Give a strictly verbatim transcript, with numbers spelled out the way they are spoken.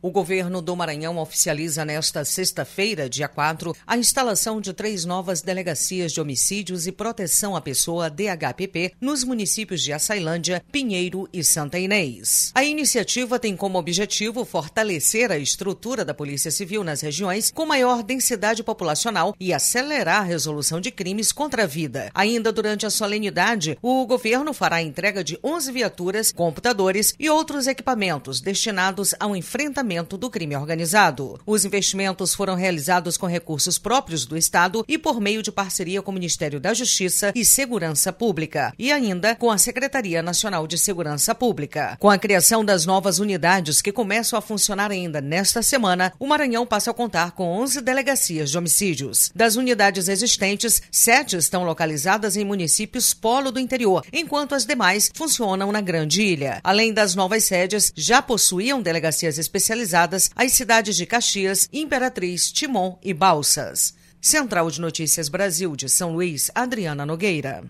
O governo do Maranhão oficializa nesta sexta-feira, dia quatro, a instalação de três novas delegacias de homicídios e proteção à pessoa D H P P nos municípios de Açailândia, Pinheiro e Santa Inês. A iniciativa tem como objetivo fortalecer a estrutura da Polícia Civil nas regiões com maior densidade populacional e acelerar a resolução de crimes contra a vida. Ainda durante a solenidade, o governo fará a entrega de onze viaturas, computadores e outros equipamentos destinados ao enfrentamento do crime organizado. Os investimentos foram realizados com recursos próprios do Estado e por meio de parceria com o Ministério da Justiça e Segurança Pública e ainda com a Secretaria Nacional de Segurança Pública. Com a criação das novas unidades que começam a funcionar ainda nesta semana, o Maranhão passa a contar com onze delegacias de homicídios. Das unidades existentes, sete estão localizadas em municípios polo do interior, enquanto as demais funcionam na Grande Ilha. Além das novas sedes, já possuíam delegacias especializadas as cidades de Caxias, Imperatriz, Timon e Balsas. Central de Notícias Brasil de São Luís, Adriana Nogueira.